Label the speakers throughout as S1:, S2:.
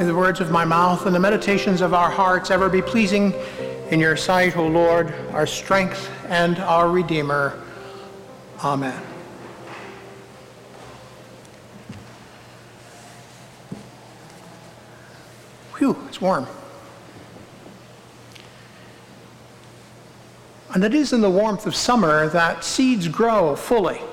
S1: May the words of my mouth and the meditations of our hearts ever be pleasing in your sight, O Lord, our strength and our Redeemer. Amen. Whew, it's warm. And it is in the warmth of summer that seeds grow fully.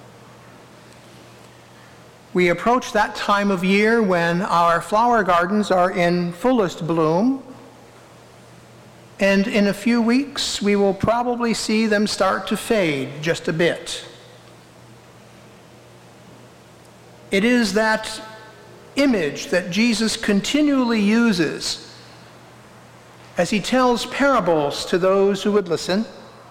S1: We approach that time of year when our flower gardens are in fullest bloom, and in a few weeks we will probably see them start to fade just a bit. It is that image that Jesus continually uses as he tells parables to those who would listen.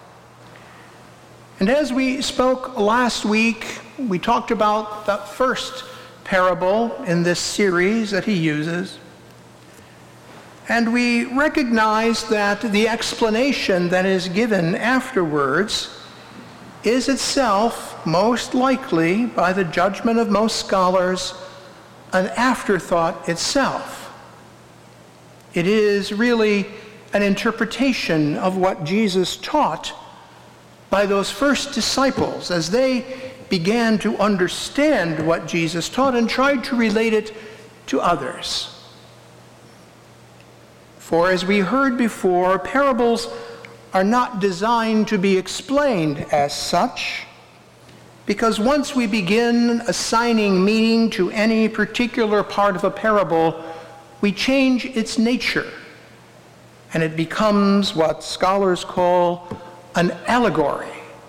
S1: And as we spoke last week, we talked about the first parable in this series that he uses. And we recognize that the explanation that is given afterwards is itself, most likely, by the judgment of most scholars, an afterthought itself. It is really an interpretation of what Jesus taught by those first disciples as they began to understand what Jesus taught and tried to relate it to others. For as we heard before, parables are not designed to be explained as such, because once we begin assigning meaning to any particular part of a parable, we change its nature, and it becomes what scholars call an allegory.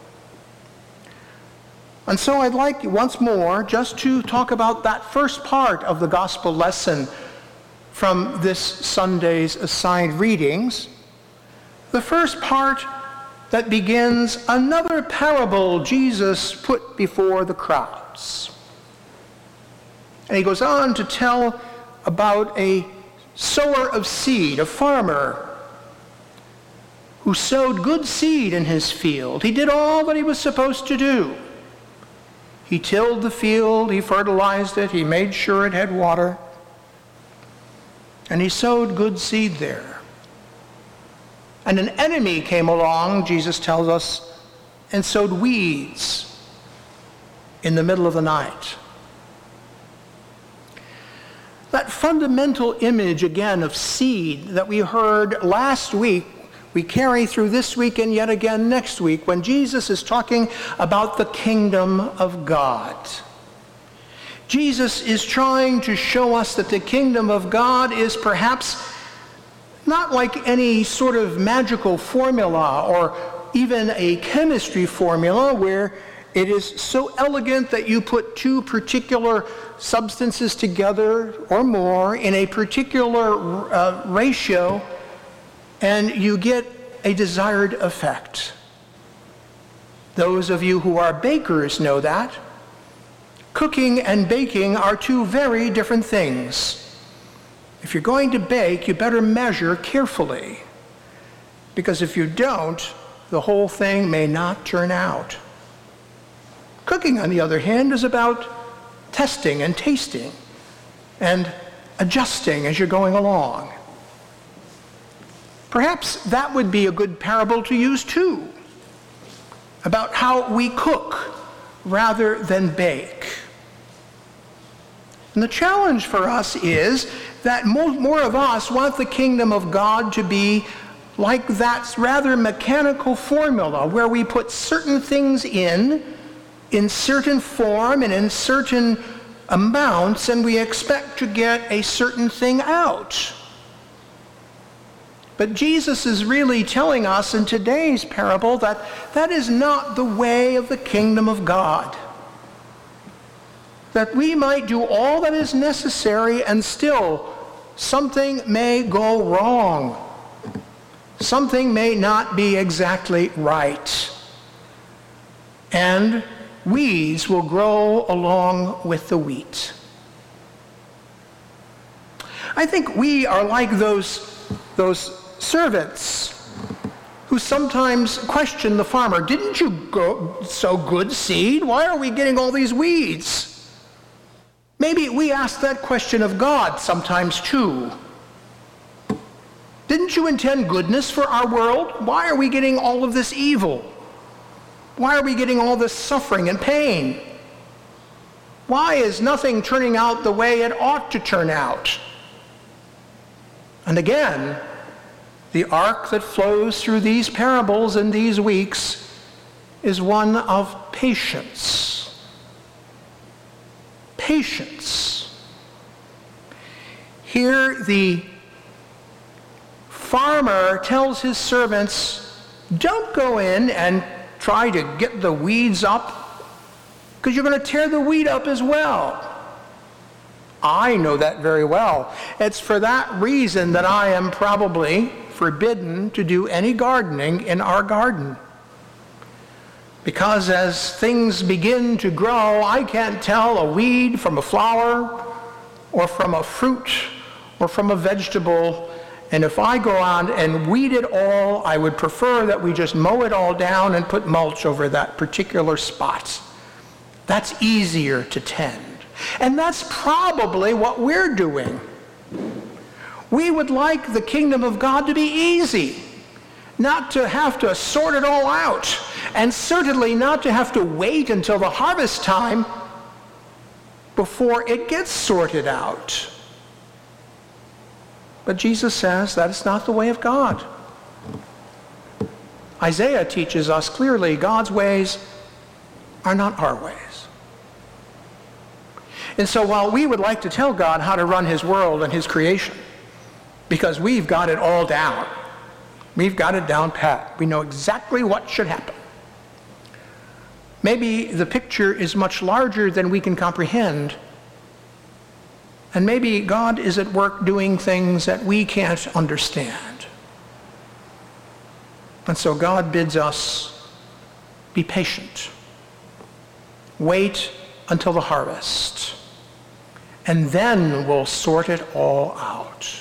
S1: And so I'd like once more just to talk about that first part of the gospel lesson from this Sunday's assigned readings. The first part that begins another parable Jesus put before the crowds. And he goes on to tell about a sower of seed, a farmer who sowed good seed in his field. He did all that he was supposed to do. He tilled the field, he fertilized it, he made sure it had water, and he sowed good seed there. And an enemy came along, Jesus tells us, and sowed weeds in the middle of the night. That fundamental image, again, of seed that we heard last week, we carry through this week and yet again next week when Jesus is talking about the kingdom of God. Jesus is trying to show us that the kingdom of God is perhaps not like any sort of magical formula or even a chemistry formula where it is so elegant that you put two particular substances together or more in a particular ratio and you get a desired effect. Those of you who are bakers know that. Cooking and baking are two very different things. If you're going to bake, you better measure carefully, because if you don't, the whole thing may not turn out. Cooking, on the other hand, is about testing and tasting and adjusting as you're going along. Perhaps that would be a good parable to use too, about how we cook rather than bake. And the challenge for us is that more of us want the kingdom of God to be like that rather mechanical formula where we put certain things in certain form and in certain amounts, and we expect to get a certain thing out. But Jesus is really telling us in today's parable that that is not the way of the kingdom of God. That we might do all that is necessary and still something may go wrong. Something may not be exactly right. And weeds will grow along with the wheat. I think we are like those servants who sometimes question the farmer. Didn't you sow good seed? Why are we getting all these weeds? Maybe we ask that question of God sometimes too. Didn't you intend goodness for our world? Why are we getting all of this evil? Why are we getting all this suffering and pain? Why is nothing turning out the way it ought to turn out? And again, the arc that flows through these parables in these weeks is one of patience. Patience. Here the farmer tells his servants, don't go in and try to get the weeds up, because you're going to tear the wheat up as well. I know that very well. It's for that reason that I am probably forbidden to do any gardening in our garden. Because as things begin to grow, I can't tell a weed from a flower, or from a fruit, or from a vegetable. And if I go on and weed it all, I would prefer that we just mow it all down and put mulch over that particular spot. That's easier to tend. And that's probably what we're doing. We would like the kingdom of God to be easy, not to have to sort it all out, and certainly not to have to wait until the harvest time before it gets sorted out. But Jesus says that is not the way of God. Isaiah teaches us clearly God's ways are not our ways. And so while we would like to tell God how to run his world and his creation, because we've got it all down, we've got it down pat, we know exactly what should happen, maybe the picture is much larger than we can comprehend. And maybe God is at work doing things that we can't understand. And so God bids us be patient. Wait until the harvest. And then we'll sort it all out.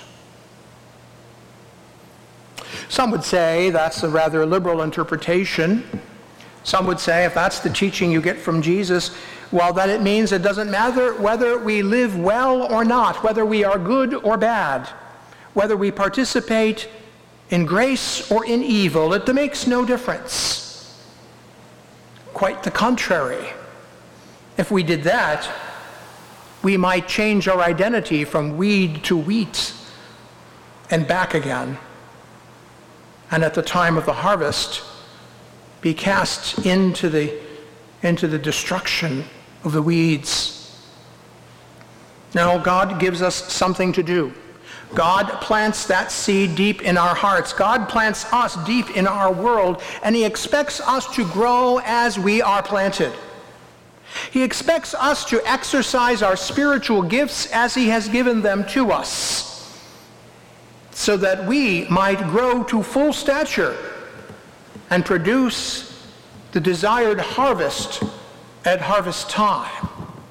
S1: Some would say that's a rather liberal interpretation. Some would say if that's the teaching you get from Jesus, well, that it means it doesn't matter whether we live well or not, whether we are good or bad, whether we participate in grace or in evil. It makes no difference. Quite the contrary. If we did that, we might change our identity from weed to wheat and back again. And at the time of the harvest, be cast into the destruction of the weeds. Now, God gives us something to do. God plants that seed deep in our hearts. God plants us deep in our world, and he expects us to grow as we are planted. He expects us to exercise our spiritual gifts as he has given them to us, so that we might grow to full stature and produce the desired harvest at harvest time.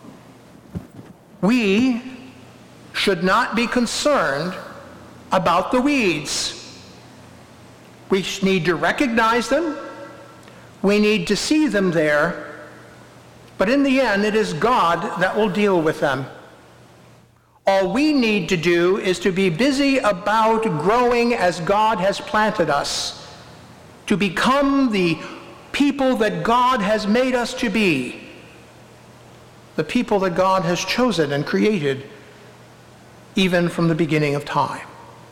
S1: We should not be concerned about the weeds. We need to recognize them. We need to see them there. But in the end, it is God that will deal with them. All we need to do is to be busy about growing as God has planted us, to become the people that God has made us to be, the people that God has chosen and created even from the beginning of time.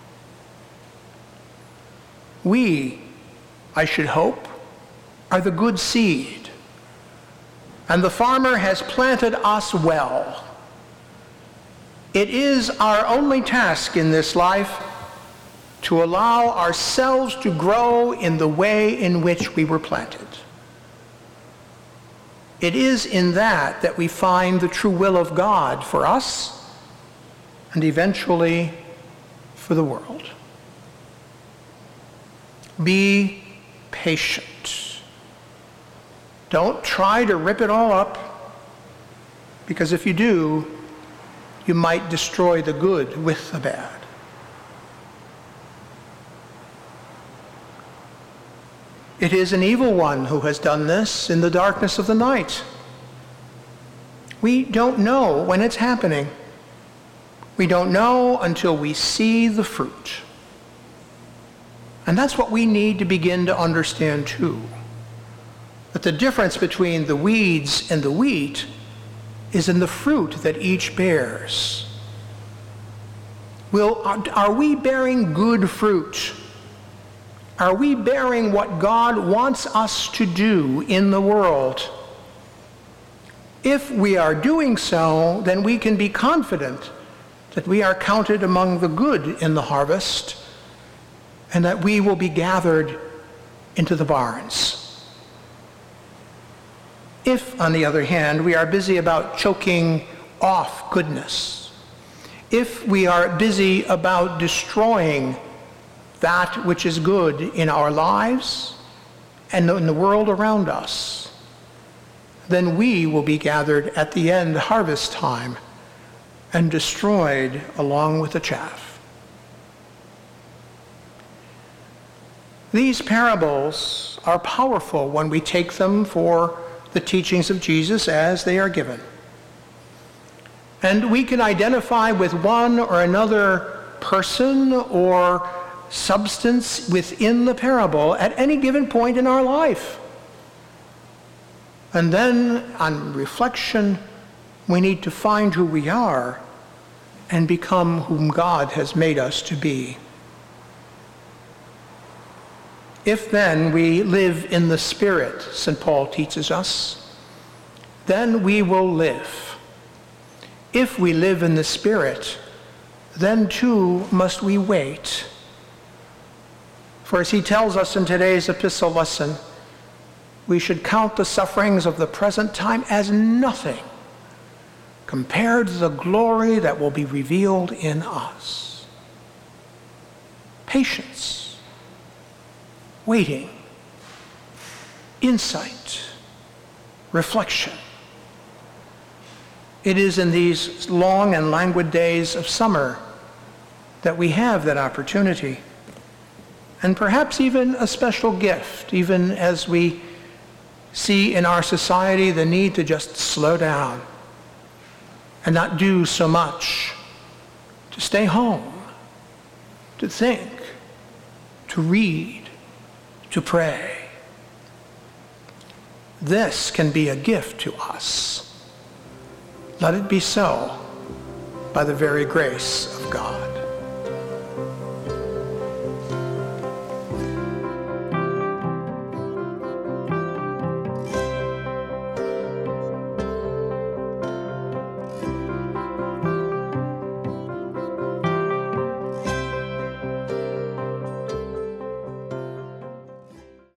S1: We, I should hope, are the good seed, and the farmer has planted us well. It is our only task in this life to allow ourselves to grow in the way in which we were planted. It is in that we find the true will of God for us and eventually for the world. Be patient. Don't try to rip it all up, because if you do, you might destroy the good with the bad. It is an evil one who has done this in the darkness of the night. We don't know when it's happening. We don't know until we see the fruit. And that's what we need to begin to understand too. That the difference between the weeds and the wheat is in the fruit that each bears. Are we bearing good fruit? Are we bearing what God wants us to do in the world? If we are doing so, then we can be confident that we are counted among the good in the harvest and that we will be gathered into the barns. If, on the other hand, we are busy about choking off goodness, if we are busy about destroying that which is good in our lives and in the world around us, then we will be gathered at the end harvest time and destroyed along with the chaff. These parables are powerful when we take them for the teachings of Jesus as they are given. And we can identify with one or another person or substance within the parable at any given point in our life. And then, on reflection, we need to find who we are and become whom God has made us to be. If then we live in the Spirit, St. Paul teaches us, then we will live. If we live in the Spirit, then too must we wait. For as he tells us in today's epistle lesson, we should count the sufferings of the present time as nothing compared to the glory that will be revealed in us. Patience, waiting, insight, reflection. It is in these long and languid days of summer that we have that opportunity, and perhaps even a special gift, even as we see in our society the need to just slow down and not do so much, to stay home, to think, to read, to pray. This can be a gift to us. Let it be so by the very grace of God.